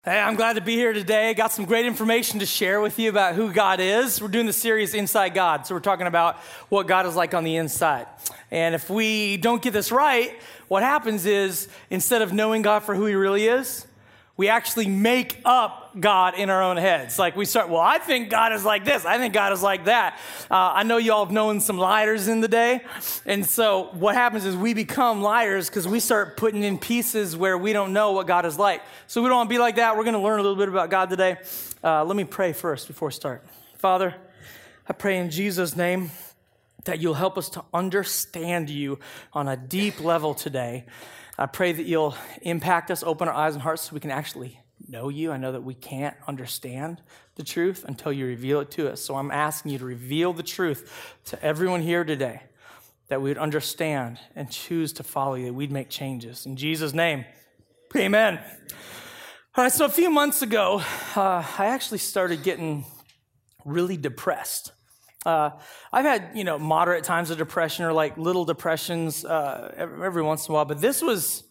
Hey, I'm glad to be here today. Got some great information to share with you about who God is. We're doing the series Inside God. So we're talking about what God is like on the inside. And if we don't get this right, what happens is instead of knowing God for who he really is, we actually make up God in our own heads. Like we start, well, I think God is like this. I think God is like that. I know y'all have known some liars in the day. And so what happens is we become liars because we start putting in pieces where we don't know what God is like. So we don't want to be like that. We're going to learn a little bit about God today. Let me pray first before we start. Father, I pray in Jesus' name that you'll help us to understand you on a deep level today. I pray that you'll impact us, open our eyes and hearts so we can actually know you. I know that we can't understand the truth until you reveal it to us. So I'm asking you to reveal the truth to everyone here today, that we would understand and choose to follow you, that we'd make changes. In Jesus' name, amen. All right, so a few months ago, I actually started getting really depressed. I've had, moderate times of depression or like little depressions every once in a while, but this was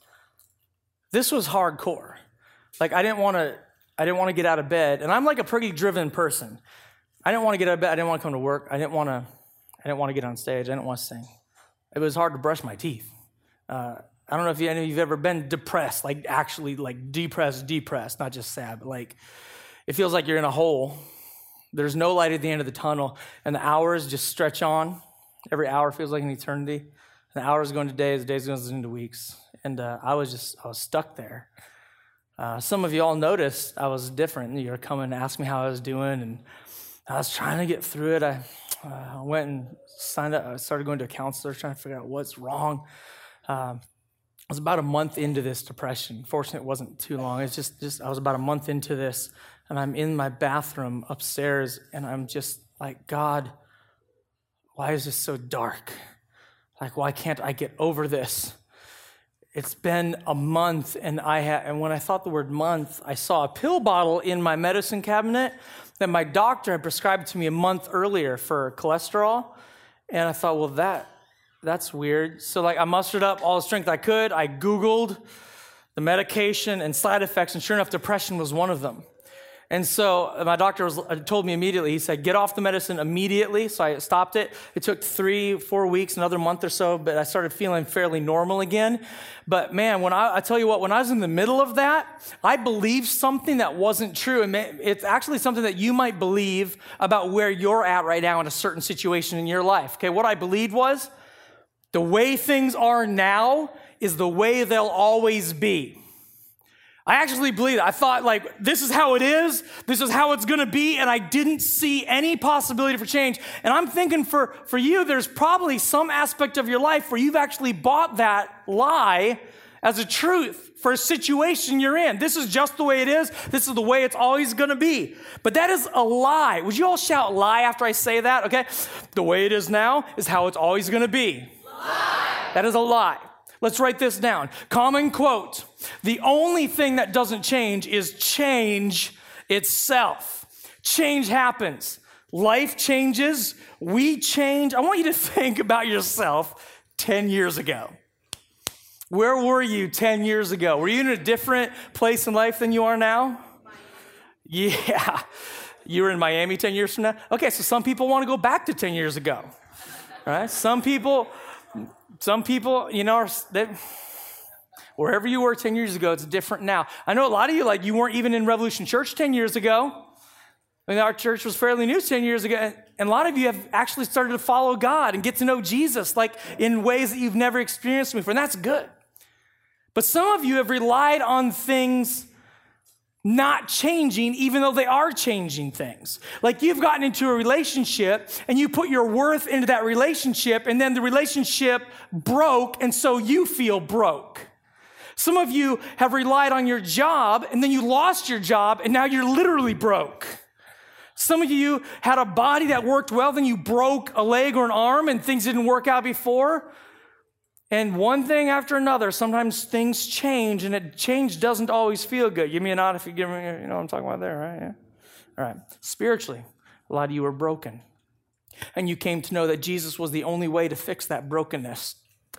hardcore. Like I didn't want to get out of bed, and I'm like a pretty driven person. I didn't want to get out of bed. I didn't want to come to work. I didn't want to get on stage. I didn't want to sing. It was hard to brush my teeth. I don't know if any of you've ever been depressed, like actually like depressed, not just sad, but like it feels like you're in a hole. There's no light at the end of the tunnel, and the hours just stretch on. Every hour feels like an eternity. And the hours go into days, the days go into weeks. And I was stuck there. Some of you all noticed I was different. You were coming to ask me how I was doing, and I was trying to get through it. I went and signed up. I started going to a counselor, trying to figure out what's wrong. I was about a month into this depression. Fortunately, it wasn't too long. It's just I was about a month into this. And I'm in my bathroom upstairs, and I'm just like, God, why is this so dark? Like, why can't I get over this? It's been a month, and when I thought the word month, I saw a pill bottle in my medicine cabinet that my doctor had prescribed to me a month earlier for cholesterol. And I thought, well, that's weird. So like I mustered up all the strength I could. I Googled the medication and side effects, and sure enough, depression was one of them. And so my doctor told me immediately, he said, get off the medicine immediately. So I stopped it. It took 3-4 weeks, another month or so, but I started feeling fairly normal again. But man, I tell you what, when I was in the middle of that, I believed something that wasn't true. And it's actually something that you might believe about where you're at right now in a certain situation in your life. Okay, what I believed was the way things are now is the way they'll always be. I actually believed it. I thought like, this is how it is. This is how it's going to be. And I didn't see any possibility for change. And I'm thinking for you, there's probably some aspect of your life where you've actually bought that lie as a truth for a situation you're in. This is just the way it is. This is the way it's always going to be. But that is a lie. Would you all shout lie after I say that? Okay. The way it is now is how it's always going to be. Lie. That is a lie. Let's write this down. Common quote. The only thing that doesn't change is change itself. Change happens. Life changes. We change. I want you to think about yourself 10 years ago. Where were you 10 years ago? Were you in a different place in life than you are now? Yeah. You were in Miami 10 years from now? Okay, so some people want to go back to 10 years ago. All right? Some people, wherever you were 10 years ago, it's different now. I know a lot of you, like you weren't even in Revolution Church 10 years ago. I mean, our church was fairly new 10 years ago. And a lot of you have actually started to follow God and get to know Jesus, like in ways that you've never experienced before. And that's good. But some of you have relied on things not changing, even though they are changing things. Like you've gotten into a relationship and you put your worth into that relationship, and then the relationship broke, and so you feel broke. Some of you have relied on your job, and then you lost your job, and now you're literally broke. Some of you had a body that worked well, then you broke a leg or an arm, and things didn't work out before. And one thing after another, sometimes things change, and change doesn't always feel good. Give me a nod if you give me, you know what I'm talking about there, right? Yeah. All right. Spiritually, a lot of you were broken. And you came to know that Jesus was the only way to fix that brokenness.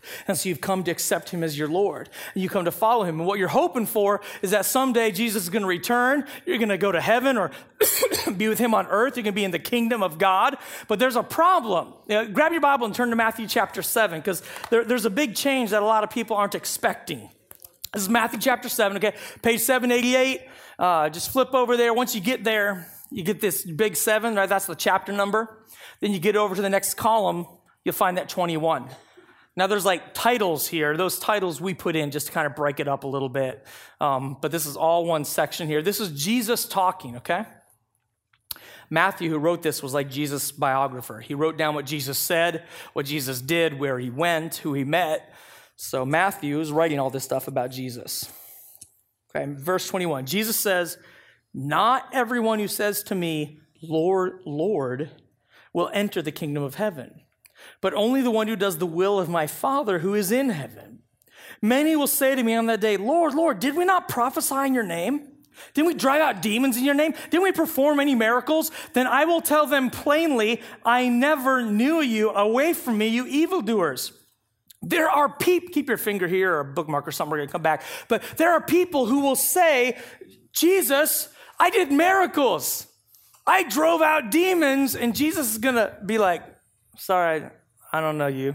And so you've come to accept him as your Lord. And you come to follow him. And what you're hoping for is that someday Jesus is going to return. You're going to go to heaven or be with him on earth. You're going to be in the kingdom of God. But there's a problem. Grab your Bible and turn to Matthew chapter 7, because there's a big change that a lot of people aren't expecting. This is Matthew chapter 7, okay? Page 788. Just flip over there. Once you get there, you get this big 7, right? That's the chapter number. Then you get over to the next column. You'll find that 21. Now, there's like titles here. Those titles we put in just to kind of break it up a little bit. But this is all one section here. This is Jesus talking, okay? Matthew, who wrote this, was like Jesus' biographer. He wrote down what Jesus said, what Jesus did, where he went, who he met. So Matthew is writing all this stuff about Jesus. Okay, verse 21. Jesus says, "Not everyone who says to me, 'Lord, Lord,' will enter the kingdom of heaven, but only the one who does the will of my Father who is in heaven. Many will say to me on that day, 'Lord, Lord, did we not prophesy in your name? Didn't we drive out demons in your name? Didn't we perform any miracles?' Then I will tell them plainly, 'I never knew you. Away from me, you evildoers.' There are people," keep your finger here or a bookmark or something, we're going to come back. But there are people who will say, 'Jesus, I did miracles. I drove out demons.' And Jesus is going to be like, 'Sorry, I don't know you.'"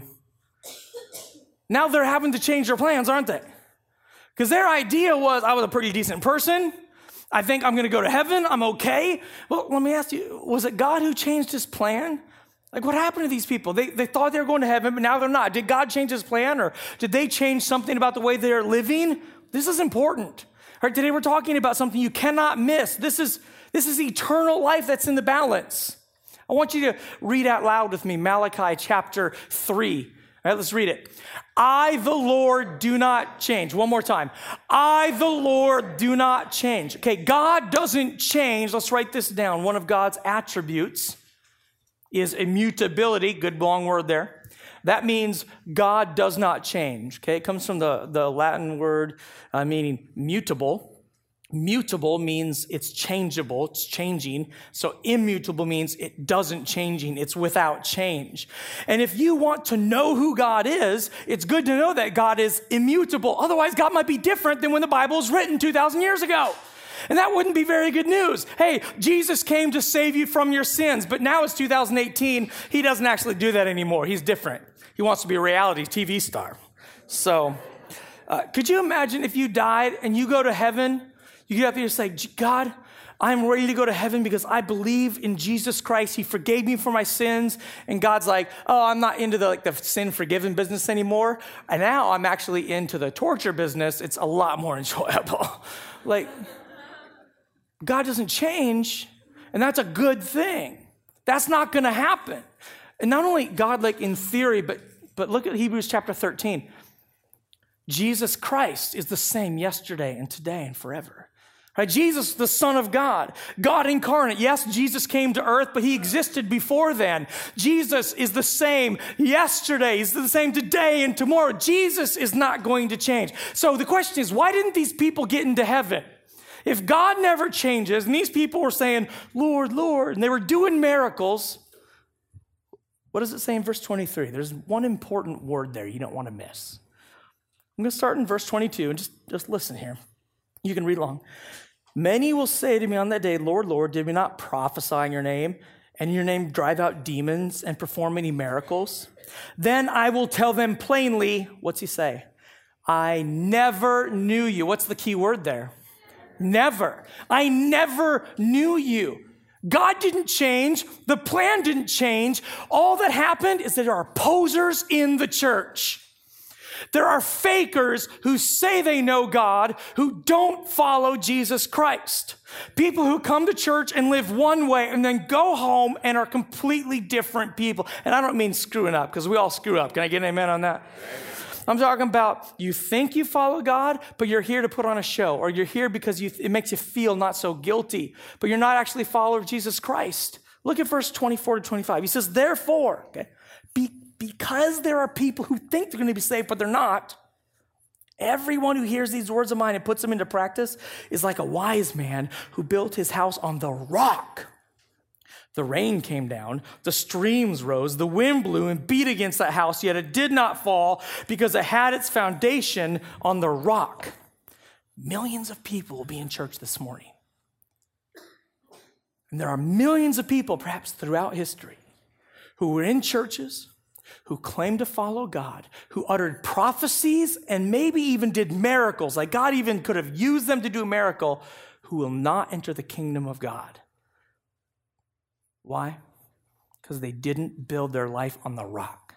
Now they're having to change their plans, aren't they? Because their idea was, I was a pretty decent person. I think I'm going to go to heaven. I'm okay. Well, let me ask you, was it God who changed his plan? Like, what happened to these people? They thought they were going to heaven, but now they're not. Did God change his plan, or did they change something about the way they're living? This is important. All right, today we're talking about something you cannot miss. This is eternal life that's in the balance. I want you to read out loud with me Malachi chapter 3. All right, let's read it. "I, the Lord, do not change." One more time. "I, the Lord, do not change." Okay, God doesn't change. Let's write this down. One of God's attributes is immutability. Good long word there. That means God does not change. Okay, it comes from the Latin word meaning mutable. Mutable means it's changeable, it's changing. So immutable means it doesn't changing, it's without change. And if you want to know who God is, it's good to know that God is immutable. Otherwise, God might be different than when the Bible was written 2,000 years ago. And that wouldn't be very good news. Hey, Jesus came to save you from your sins, but now it's 2018. He doesn't actually do that anymore. He's different. He wants to be a reality TV star. So could you imagine if you died and you go to heaven, you get up there and say, "God, I'm ready to go to heaven because I believe in Jesus Christ. He forgave me for my sins." And God's like, "Oh, I'm not into the sin forgiven business anymore. And now I'm actually into the torture business. It's a lot more enjoyable." Like, God doesn't change, and that's a good thing. That's not going to happen. And not only God, like in theory, but look at Hebrews chapter 13. Jesus Christ is the same yesterday and today and forever. Right? Jesus, the Son of God, God incarnate. Yes, Jesus came to earth, but he existed before then. Jesus is the same yesterday. He's the same today and tomorrow. Jesus is not going to change. So the question is, why didn't these people get into heaven? If God never changes, and these people were saying, "Lord, Lord," and they were doing miracles, what does it say in verse 23? There's one important word there you don't want to miss. I'm going to start in verse 22, and just listen here. You can read along. "Many will say to me on that day, 'Lord, Lord, did we not prophesy in your name, and in your name drive out demons and perform many miracles?' Then I will tell them plainly," what's he say? "I never knew you." What's the key word there? Never. I never knew you. God didn't change. The plan didn't change. All that happened is that there are posers in the church. There are fakers who say they know God who don't follow Jesus Christ. People who come to church and live one way and then go home and are completely different people. And I don't mean screwing up, because we all screw up. Can I get an amen on that? I'm talking about you think you follow God, but you're here to put on a show, or you're here because it makes you feel not so guilty, but you're not actually a follower of Jesus Christ. Look at verse 24 to 25. He says, "Therefore," okay, because there are people who think they're going to be saved, but they're not, everyone who hears these words of mine and puts them into practice is like a wise man who built his house on the rock. The rain came down, the streams rose, the wind blew and beat against that house, yet it did not fall because it had its foundation on the rock. Millions of people will be in church this morning. And there are millions of people, perhaps throughout history, who were in churches, who claimed to follow God, who uttered prophecies and maybe even did miracles, like God even could have used them to do a miracle, who will not enter the kingdom of God. Why? Because they didn't build their life on the rock.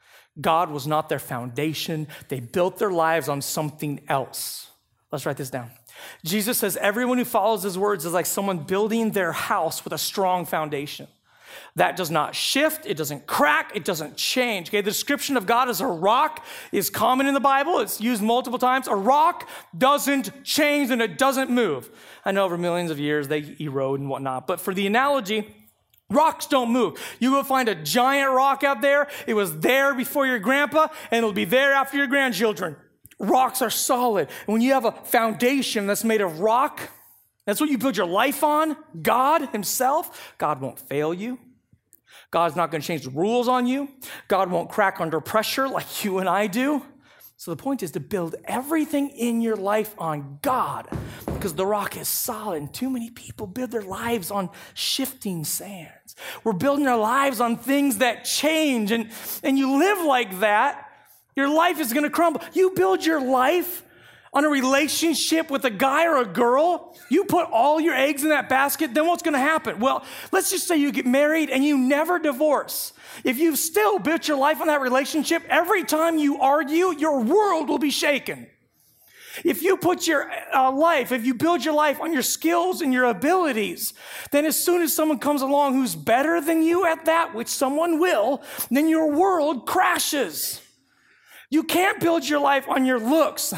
God was not their foundation. They built their lives on something else. Let's write this down. Jesus says everyone who follows his words is like someone building their house with a strong foundation. That does not shift, it doesn't crack, it doesn't change. Okay, the description of God as a rock is common in the Bible. It's used multiple times. A rock doesn't change and it doesn't move. I know over millions of years they erode and whatnot, but for the analogy, rocks don't move. You go find a giant rock out there. It was there before your grandpa, and it'll be there after your grandchildren. Rocks are solid. And when you have a foundation that's made of rock, that's what you build your life on, God himself, God won't fail you. God's not going to change the rules on you. God won't crack under pressure like you and I do. So the point is to build everything in your life on God, because the rock is solid, and too many people build their lives on shifting sands. We're building our lives on things that change, and you live like that, your life is going to crumble. You build your life on a relationship with a guy or a girl, you put all your eggs in that basket, then what's going to happen? Well, let's just say you get married and you never divorce. If you've still built your life on that relationship, every time you argue, your world will be shaken. If you put your if you build your life on your skills and your abilities, then as soon as someone comes along who's better than you at that, which someone will, then your world crashes. You can't build your life on your looks,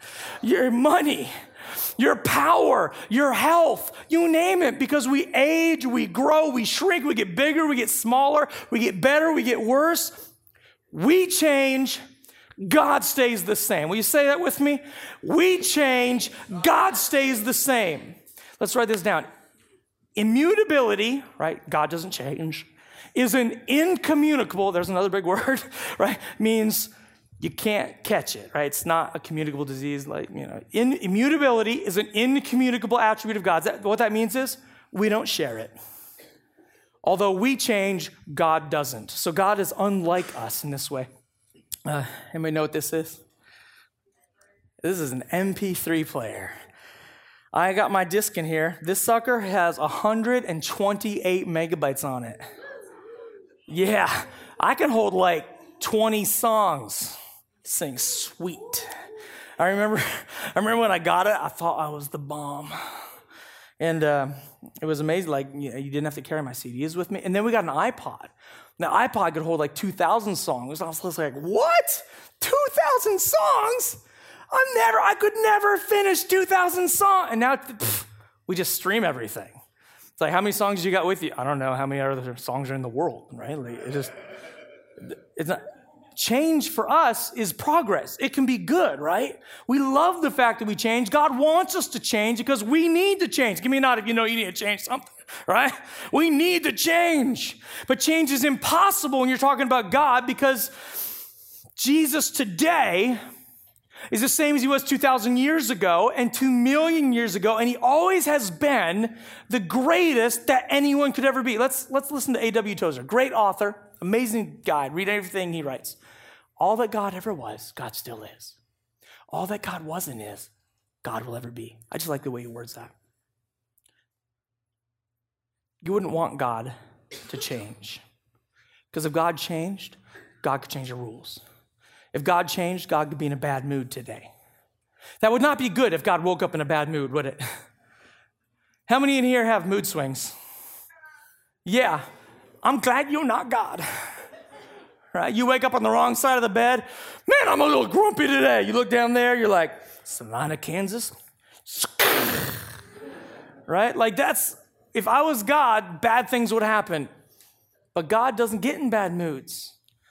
your money, your power, your health, you name it, because we age, we grow, we shrink, we get bigger, we get smaller, we get better, we get worse. We change, God stays the same. Will you say that with me? We change, God stays the same. Let's write this down. Immutability, right? God doesn't change, is an incommunicable, there's another big word, right? Means you can't catch it, right? It's not a communicable disease. Immutability is an incommunicable attribute of God. What that means is we don't share it. Although we change, God doesn't. So God is unlike us in this way. Anybody know what this is? This is an MP3 player. I got my disc in here. This sucker has 128 megabytes on it. Yeah, I can hold like 20 songs. Sing sweet. I remember when I got it, I thought I was the bomb. And it was amazing. Like, you didn't have to carry my CDs with me. And then we got an iPod. Now, iPod could hold like 2,000 songs. I was like, what? 2,000 songs? I could never finish 2,000 songs. And now we just stream everything. It's like, how many songs you got with you? I don't know how many other songs are in the world, right? Like, it's not. Change for us is progress. It can be good, right? We love the fact that we change. God wants us to change because we need to change. Give me a nod if you know you need to change something, right? We need to change. But change is impossible when you're talking about God, because Jesus today is the same as he was 2,000 years ago and 2 million years ago, and he always has been the greatest that anyone could ever be. Let's listen to A.W. Tozer, great author, amazing guy. Read everything he writes. All that God ever was, God still is. All that God wasn't is, God will ever be. I just like the way he words that. You wouldn't want God to change, because if God changed, God could change the rules. If God changed, God could be in a bad mood today. That would not be good if God woke up in a bad mood, would it? How many in here have mood swings? Yeah, I'm glad you're not God. Right? You wake up on the wrong side of the bed. Man, I'm a little grumpy today. You look down there, you're like, Salina, Kansas. Right? Like if I was God, bad things would happen. But God doesn't get in bad moods.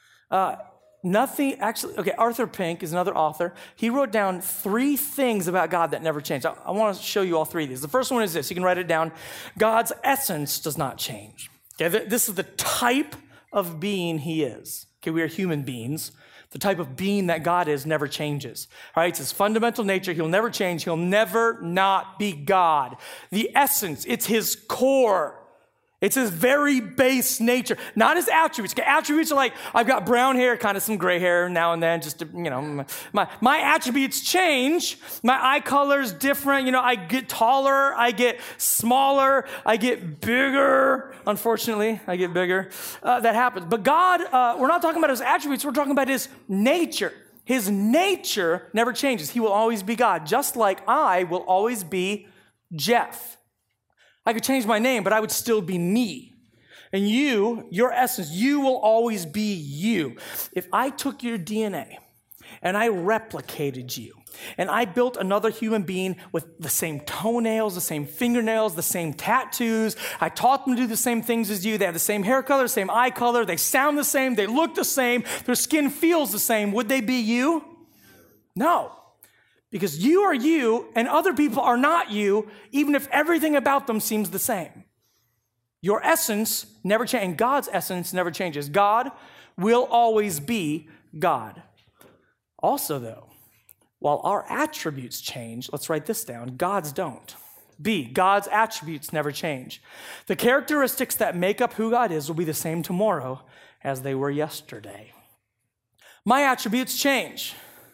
Arthur Pink is another author. He wrote down 3 things about God that never changed. I want to show you all 3 of these. The first one is this. You can write it down. God's essence does not change. Okay, this is the type of being he is. Okay, we are human beings. The type of being that God is never changes. All right, it's his fundamental nature. He'll never change. He'll never not be God. The essence, it's his core. It's his very base nature, not his attributes. Okay, attributes are like, I've got brown hair, kind of some gray hair now and then, just to, my attributes change. My eye color's different. I get taller, I get smaller, I get bigger. Unfortunately, I get bigger. That happens. But God, we're not talking about his attributes. We're talking about his nature. His nature never changes. He will always be God, just like I will always be Jeff. I could change my name, but I would still be me. And you, your essence, you will always be you. If I took your DNA and I replicated you, and I built another human being with the same toenails, the same fingernails, the same tattoos, I taught them to do the same things as you, they have the same hair color, same eye color, they sound the same, they look the same, their skin feels the same, would they be you? No. Because you are you and other people are not you, even if everything about them seems the same. Your essence never changes, and God's essence never changes. God will always be God. Also, though, while our attributes change, let's write this down, God's don't. God's attributes never change. The characteristics that make up who God is will be the same tomorrow as they were yesterday. My attributes change.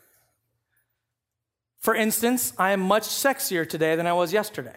For instance, I am much sexier today than I was yesterday.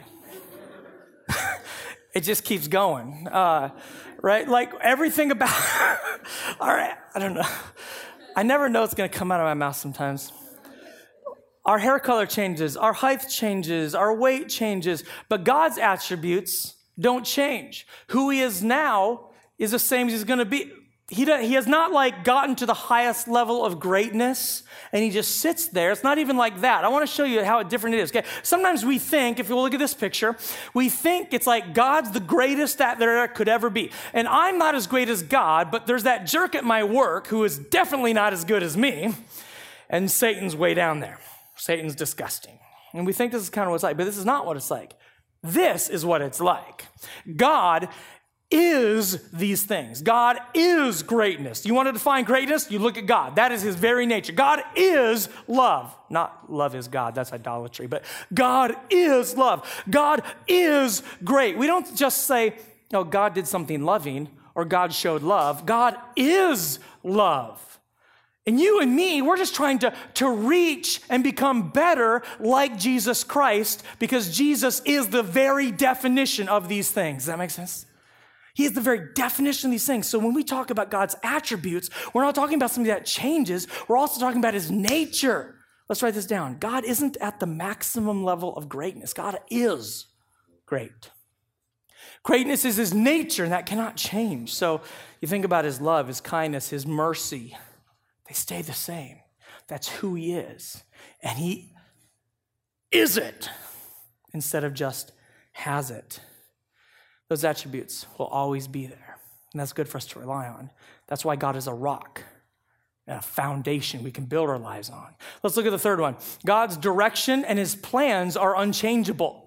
It just keeps going, right? Like everything about, all right, I don't know. I never know what's going to come out of my mouth sometimes. Our hair color changes, our height changes, our weight changes, but God's attributes don't change. Who he is now is the same as he's going to be. He has not gotten to the highest level of greatness and he just sits there. It's not even like that. I want to show you how different it is. Okay? Sometimes we think, if you look at this picture, we think it's like God's the greatest that there could ever be. And I'm not as great as God, but there's that jerk at my work who is definitely not as good as me. And Satan's way down there. Satan's disgusting. And we think this is kind of what it's like, but this is not what it's like. This is what it's like. God is these things. God is greatness. You want to define greatness? You look at God. That is his very nature. God is love. Not love is God. That's idolatry. But God is love. God is great. We don't just say, oh, God did something loving or God showed love. God is love. And you and me, we're just trying to reach and become better like Jesus Christ because Jesus is the very definition of these things. Does that make sense? He is the very definition of these things. So when we talk about God's attributes, we're not talking about something that changes. We're also talking about his nature. Let's write this down. God isn't at the maximum level of greatness. God is great. Greatness is his nature, and that cannot change. So you think about his love, his kindness, his mercy. They stay the same. That's who he is. And he is it instead of just has it. Those attributes will always be there. And that's good for us to rely on. That's why God is a rock, a foundation we can build our lives on. Let's look at the third one. God's direction and his plans are unchangeable.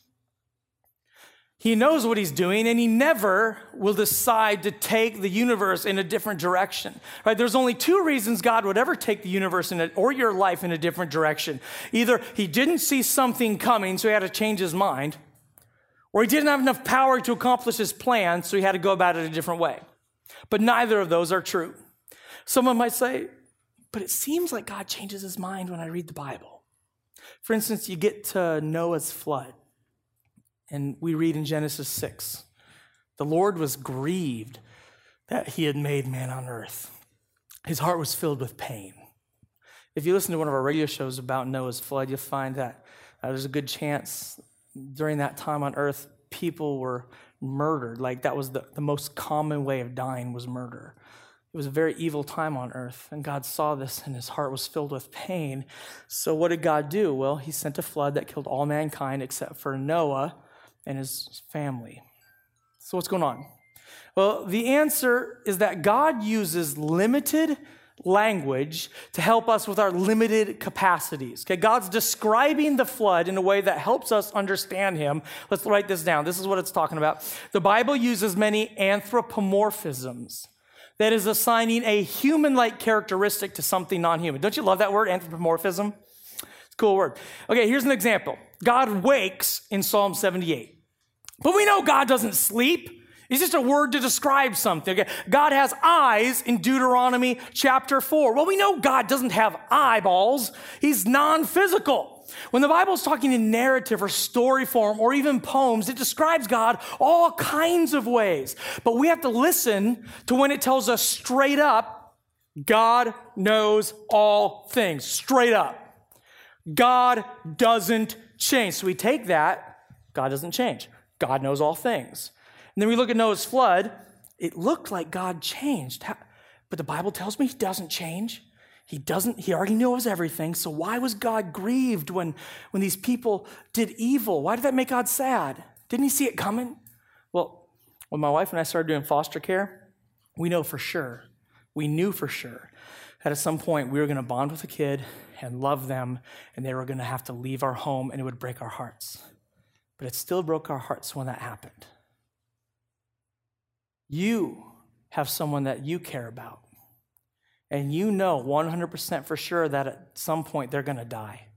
He knows what he's doing, and he never will decide to take the universe in a different direction. Right? There's only two reasons God would ever take the universe or your life in a different direction. Either he didn't see something coming, so he had to change his mind, or he didn't have enough power to accomplish his plan, so he had to go about it a different way. But neither of those are true. Someone might say, but it seems like God changes his mind when I read the Bible. For instance, you get to Noah's flood, and we read in Genesis 6, the Lord was grieved that he had made man on earth. His heart was filled with pain. If you listen to one of our radio shows about Noah's flood, you'll find that there's a good chance during that time on earth, people were murdered. Like that was the most common way of dying was murder. It was a very evil time on earth, and God saw this, and his heart was filled with pain. So what did God do? Well, he sent a flood that killed all mankind except for Noah and his family. So what's going on? Well, the answer is that God uses limited language to help us with our limited capacities. Okay, God's describing the flood in a way that helps us understand him. Let's write this down. This is what it's talking about. The Bible uses many anthropomorphisms. That is assigning a human-like characteristic to something non-human. Don't you love that word, anthropomorphism? It's a cool word. Okay, here's an example. God wakes in Psalm 78. But we know God doesn't sleep. It's just a word to describe something. Okay? God has eyes in Deuteronomy chapter 4. Well, we know God doesn't have eyeballs. He's non-physical. When the Bible's talking in narrative or story form or even poems, it describes God all kinds of ways. But we have to listen to when it tells us straight up, God knows all things. Straight up. God doesn't change. So we take that, God doesn't change. God knows all things. And then we look at Noah's flood. It looked like God changed. But the Bible tells me he doesn't change. He already knows everything. So why was God grieved when these people did evil? Why did that make God sad? Didn't he see it coming? Well, when my wife and I started doing foster care, we knew for sure that at some point we were going to bond with a kid and love them, and they were going to have to leave our home, and it would break our hearts. But it still broke our hearts when that happened. You have someone that you care about, and you know 100% for sure that at some point they're going to die.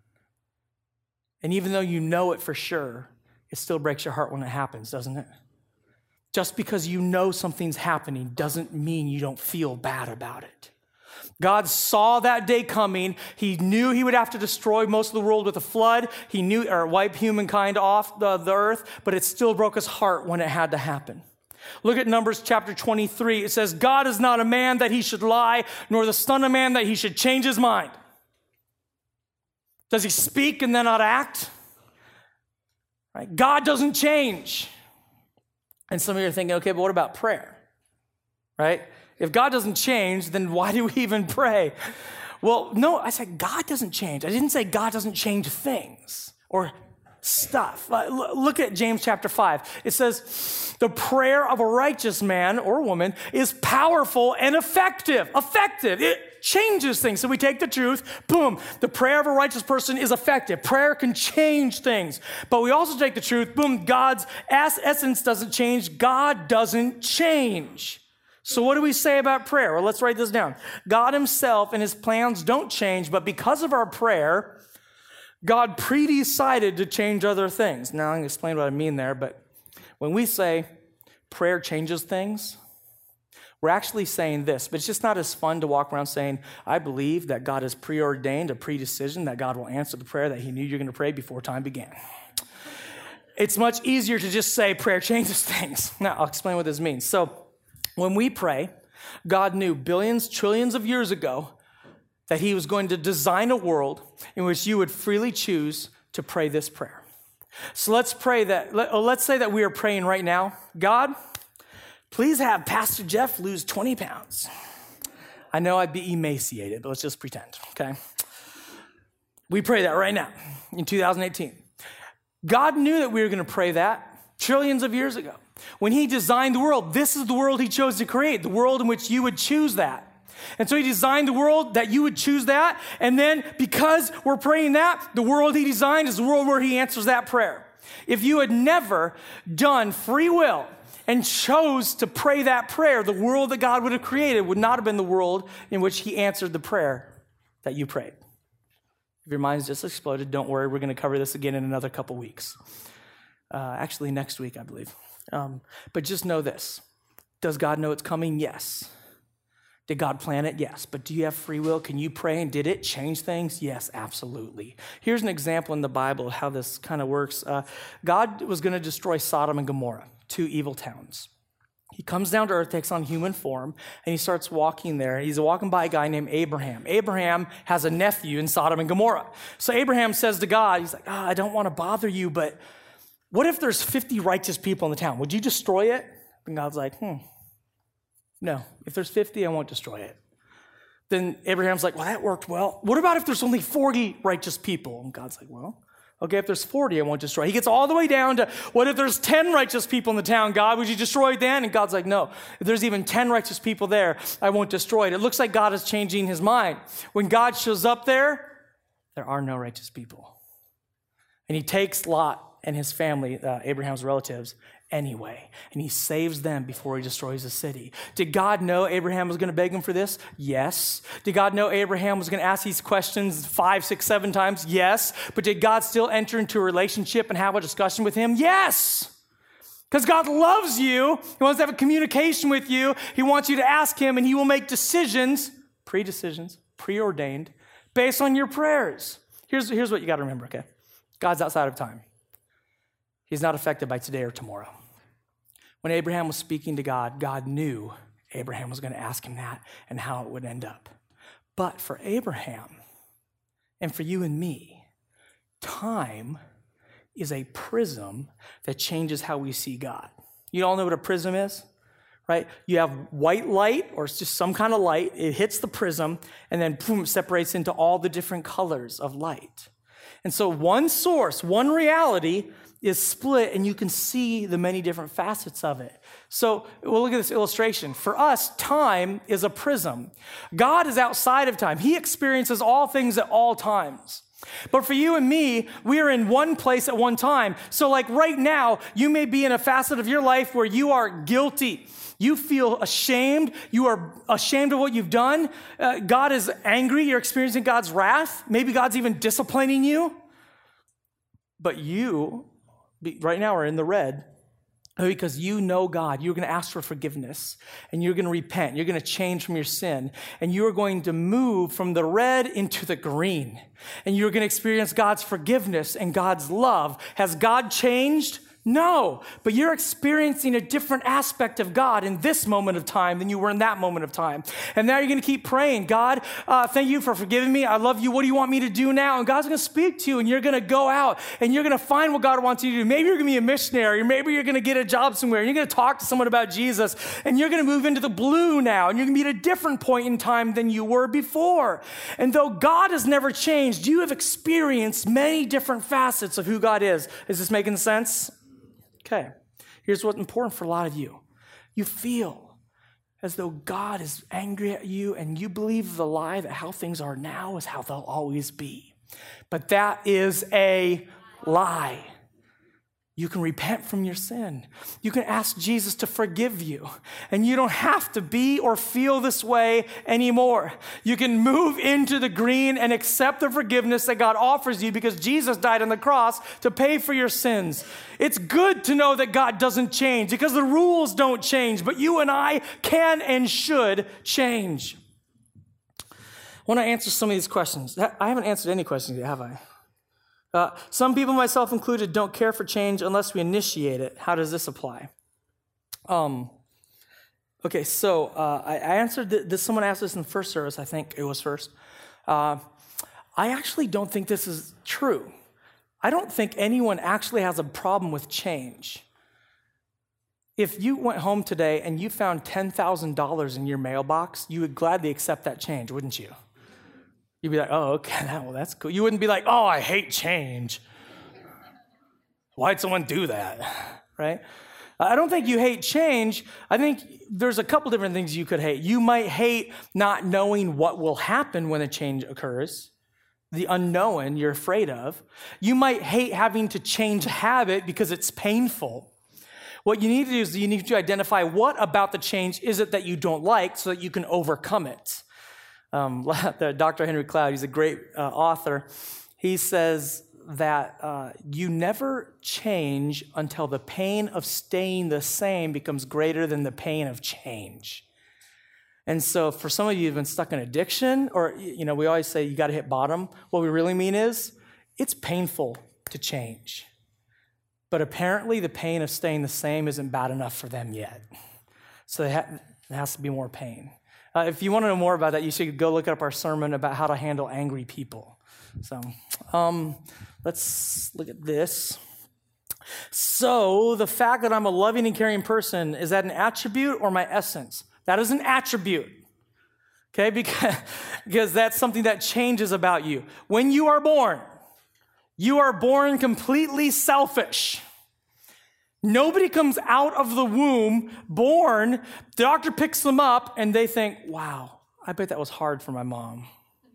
And even though you know it for sure, it still breaks your heart when it happens, doesn't it? Just because you know something's happening doesn't mean you don't feel bad about it. God saw that day coming. He knew he would have to destroy most of the world with a flood. He knew, or wipe humankind off the earth, but it still broke his heart when it had to happen. Look at Numbers chapter 23. It says, God is not a man that he should lie, nor the son of man that he should change his mind. Does he speak and then not act? Right? God doesn't change. And some of you are thinking, okay, but what about prayer? Right? If God doesn't change, then why do we even pray? Well, no, I said God doesn't change. I didn't say God doesn't change things or stuff. Look at James chapter 5. It says, the prayer of a righteous man or woman is powerful and effective. Effective. It changes things. So we take the truth, boom, the prayer of a righteous person is effective. Prayer can change things. But we also take the truth, boom, God's essence doesn't change. God doesn't change. So what do we say about prayer? Well, let's write this down. God himself and his plans don't change, but because of our prayer, God pre-decided to change other things. Now, I'm going to explain what I mean there, but when we say prayer changes things, we're actually saying this, but it's just not as fun to walk around saying, I believe that God has preordained a pre-decision that God will answer the prayer that he knew you're going to pray before time began. It's much easier to just say prayer changes things. Now, I'll explain what this means. So, when we pray, God knew billions, trillions of years ago that he was going to design a world in which you would freely choose to pray this prayer. So let's say that we are praying right now, God, please have Pastor Jeff lose 20 pounds. I know I'd be emaciated, but let's just pretend, okay? We pray that right now in 2018. God knew that we were going to pray that trillions of years ago. When he designed the world, this is the world he chose to create, the world in which you would choose that. And so he designed the world that you would choose that. And then because we're praying that, the world he designed is the world where he answers that prayer. If you had never done free will and chose to pray that prayer, the world that God would have created would not have been the world in which he answered the prayer that you prayed. If your mind's just exploded, don't worry. We're going to cover this again in another couple weeks. Actually, next week, I believe. But just know this. Does God know it's coming? Yes. Did God plan it? Yes. But do you have free will? Can you pray? And did it change things? Yes, absolutely. Here's an example in the Bible of how this kind of works. God was going to destroy Sodom and Gomorrah, 2 evil towns. He comes down to earth, takes on human form, and he starts walking there. He's walking by a guy named Abraham. Abraham has a nephew in Sodom and Gomorrah. So Abraham says to God, he's like, I don't want to bother you, but what if there's 50 righteous people in the town? Would you destroy it? And God's like, no. If there's 50, I won't destroy it. Then Abraham's like, well, that worked well. What about if there's only 40 righteous people? And God's like, well, Okay, if there's 40, I won't destroy. He gets all the way down to, what if there's 10 righteous people in the town, God? Would you destroy it then? And God's like, no. If there's even 10 righteous people there, I won't destroy it. It looks like God is changing his mind. When God shows up there are no righteous people. And he takes Lot and his family, Abraham's relatives, anyway. And he saves them before he destroys the city. Did God know Abraham was going to beg him for this? Yes. Did God know Abraham was going to ask these questions 5, 6, 7 times? Yes. But did God still enter into a relationship and have a discussion with him? Yes. Because God loves you. He wants to have a communication with you. He wants you to ask him, and he will make decisions, pre-decisions, preordained, based on your prayers. Here's what you got to remember, okay? God's outside of time. He's not affected by today or tomorrow. When Abraham was speaking to God, God knew Abraham was going to ask him that and how it would end up. But for Abraham and for you and me, time is a prism that changes how we see God. You all know what a prism is, right? You have white light, or it's just some kind of light. It hits the prism, and then boom, it separates into all the different colors of light. And so one source, one reality is split, and you can see the many different facets of it. So we'll look at this illustration. For us, time is a prism. God is outside of time. He experiences all things at all times. But for you and me, we are in one place at one time. So like right now, you may be in a facet of your life where you are guilty. You feel ashamed. You are ashamed of what you've done. God is angry. You're experiencing God's wrath. Maybe God's even disciplining you. But you right now are in the red because you know God. You're going to ask for forgiveness, and you're going to repent. You're going to change from your sin, and you're going to move from the red into the green, and you're going to experience God's forgiveness and God's love. Has God changed? No, but you're experiencing a different aspect of God in this moment of time than you were in that moment of time. And now you're going to keep praying, God, thank you for forgiving me. I love you. What do you want me to do now? And God's going to speak to you, and you're going to go out, and you're going to find what God wants you to do. Maybe you're going to be a missionary, or maybe you're going to get a job somewhere, and you're going to talk to someone about Jesus, and you're going to move into the blue now, and you're going to be at a different point in time than you were before. And though God has never changed, you have experienced many different facets of who God is. Is this making sense? Okay, here's what's important for a lot of you. You feel as though God is angry at you, and you believe the lie that how things are now is how they'll always be. But that is a lie. You can repent from your sin. You can ask Jesus to forgive you. And you don't have to be or feel this way anymore. You can move into the green and accept the forgiveness that God offers you because Jesus died on the cross to pay for your sins. It's good to know that God doesn't change because the rules don't change, but you and I can and should change. I want to answer some of these questions. I haven't answered any questions yet, have I? Some people, myself included, don't care for change unless we initiate it. How does this apply? Okay, so I answered this. Someone asked this in the first service. I think it was first. I actually don't think this is true. I don't think anyone actually has a problem with change. If you went home today and you found $10,000 in your mailbox, you would gladly accept that change, wouldn't you? You'd be like, oh, okay, well, that's cool. You wouldn't be like, oh, I hate change. Why'd someone do that, right? I don't think you hate change. I think there's a couple different things you could hate. You might hate not knowing what will happen when a change occurs, the unknown you're afraid of. You might hate having to change a habit because it's painful. What you need to do is you need to identify what about the change is it that you don't like so that you can overcome it. Dr. Henry Cloud, he's a great author. He says that you never change until the pain of staying the same becomes greater than the pain of change. And so for some of you who've been stuck in addiction, or, we always say you got to hit bottom. What we really mean is it's painful to change. But apparently the pain of staying the same isn't bad enough for them yet. So there has to be more pain. If you want to know more about that, you should go look up our sermon about how to handle angry people. So let's look at this. So the fact that I'm a loving and caring person, is that an attribute or my essence? That is an attribute, okay? Because that's something that changes about you. When you are born, You are born completely selfish. Nobody comes out of the womb born, the doctor picks them up, and they think, wow, I bet that was hard for my mom.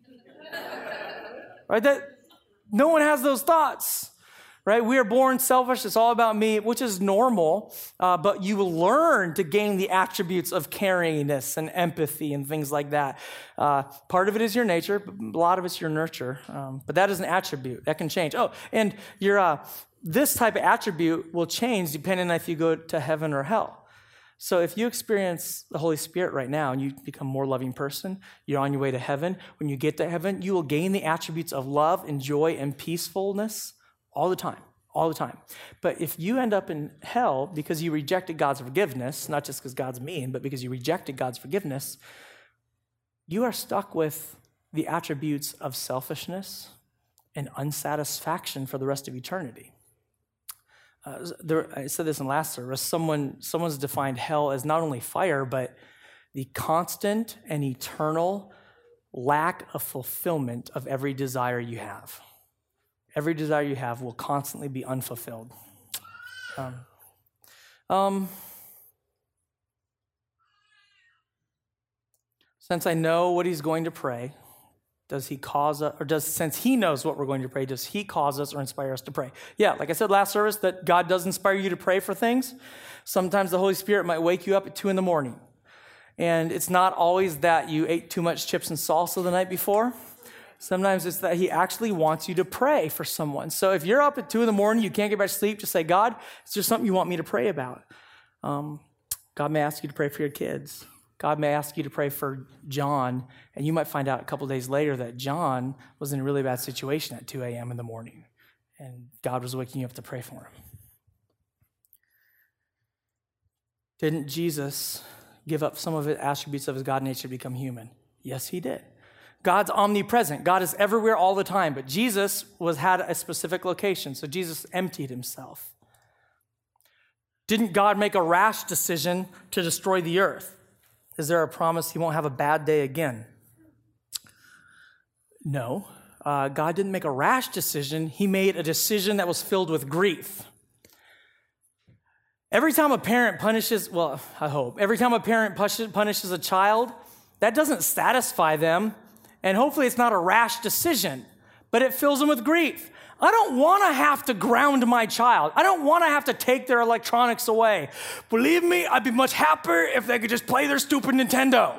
Right? No one has those thoughts. Right? We are born selfish. It's all about me, which is normal. But you will learn to gain the attributes of caringness and empathy and things like that. Part of it is your nature. But a lot of it's your nurture. But that is an attribute. That can change. Oh, and this type of attribute will change depending on if you go to heaven or hell. So if you experience the Holy Spirit right now and you become a more loving person, you're on your way to heaven. When you get to heaven, you will gain the attributes of love and joy and peacefulness all the time. But if you end up in hell because you rejected God's forgiveness, not just because God's mean, but because you rejected God's forgiveness, you are stuck with the attributes of selfishness and unsatisfaction for the rest of eternity. I said this in last service. Someone's defined hell as not only fire, but the constant and eternal lack of fulfillment of every desire you have. Every desire you have will constantly be unfulfilled. Since I know what he's going to pray, since he knows what we're going to pray, does he cause us or inspire us to pray? Yeah, like I said last service, that God does inspire you to pray for things. Sometimes the Holy Spirit might wake you up at 2 a.m. And it's not always that you ate too much chips and salsa the night before. Sometimes it's that he actually wants you to pray for someone. So if you're up at 2 a.m, you can't get back to sleep, just say, God, is there something you want me to pray about? God may ask you to pray for your kids. God may ask you to pray for John, and you might find out a couple days later that John was in a really bad situation at 2 a.m. in the morning, and God was waking you up to pray for him. Didn't Jesus give up some of the attributes of his God nature to become human? Yes, he did. God's omnipresent. God is everywhere all the time, but Jesus had a specific location, so Jesus emptied himself. Didn't God make a rash decision to destroy the earth? Is there a promise he won't have a bad day again? No. God didn't make a rash decision. He made a decision that was filled with grief. Every time a parent punishes a child, that doesn't satisfy them. And hopefully it's not a rash decision, but it fills them with grief. I don't want to have to ground my child. I don't want to have to take their electronics away. Believe me, I'd be much happier if they could just play their stupid Nintendo.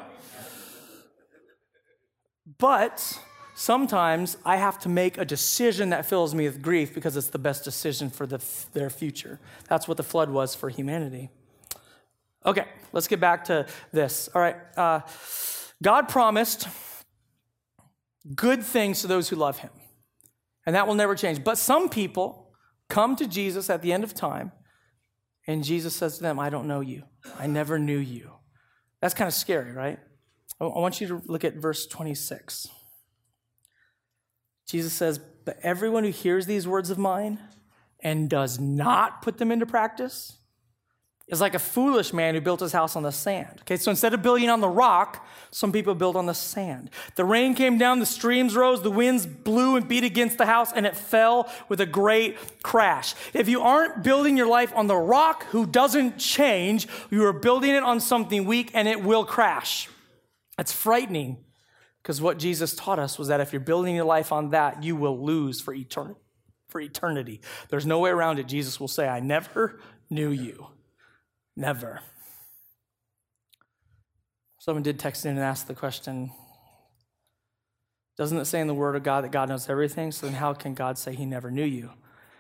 But sometimes I have to make a decision that fills me with grief because it's the best decision for their future. That's what the flood was for humanity. Okay, let's get back to this. All right, God promised good things to those who love him. And that will never change. But some people come to Jesus at the end of time, and Jesus says to them, I don't know you. I never knew you. That's kind of scary, right? I want you to look at verse 26. Jesus says, but everyone who hears these words of mine and does not put them into practice is like a foolish man who built his house on the sand. Okay, so instead of building on the rock, some people build on the sand. The rain came down, the streams rose, the winds blew and beat against the house, and it fell with a great crash. If you aren't building your life on the rock who doesn't change, you are building it on something weak, and it will crash. That's frightening, because what Jesus taught us was that if you're building your life on that, you will lose for eternity. There's no way around it. Jesus will say, I never knew you. Never. Someone did text in and ask the question, doesn't it say in the Word of God that God knows everything? So then how can God say he never knew you?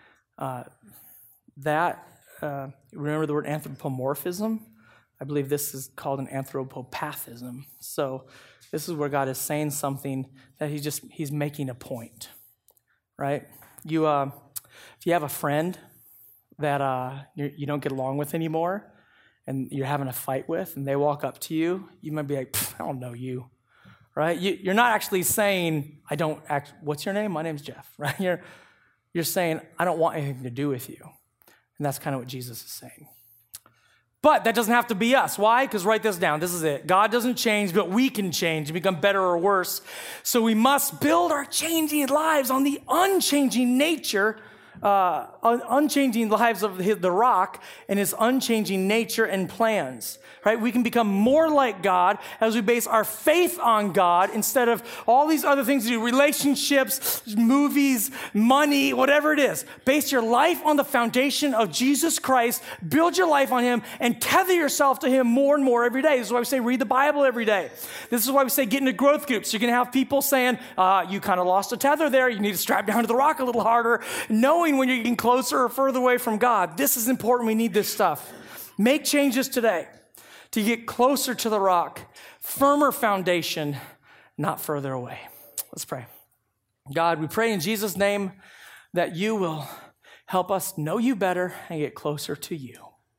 Remember the word anthropomorphism? I believe this is called an anthropopathism. So this is where God is saying something that he's making a point, right? If you have a friend that you don't get along with anymore, and you're having a fight with, and they walk up to you, you might be like, I don't know you, right? You're not actually saying, what's your name? My name's Jeff, right? You're saying, I don't want anything to do with you. And that's kind of what Jesus is saying. But that doesn't have to be us. Why? Because write this down. This is it. God doesn't change, but we can change and become better or worse. So we must build our changing lives on the unchanging nature, unchanging lives of the rock and his unchanging nature and plans, right? We can become more like God as we base our faith on God instead of all these other things to do, relationships, movies, money, whatever it is. Base your life on the foundation of Jesus Christ, build your life on him, and tether yourself to him more and more every day. This is why we say read the Bible every day. This is why we say get into growth groups. You're going to have people saying, you kind of lost a tether there. You need to strap down to the rock a little harder, knowing when you're getting closer or further away from God. This is important. We need this stuff. Make changes today to get closer to the rock, firmer foundation, not further away. Let's pray. God, we pray in Jesus' name that you will help us know you better and get closer to you.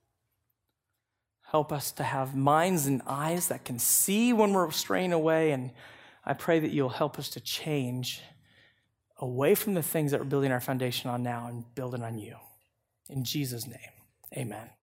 Help us to have minds and eyes that can see when we're straying away, and I pray that you'll help us to change away from the things that we're building our foundation on now and building on you. In Jesus' name, amen.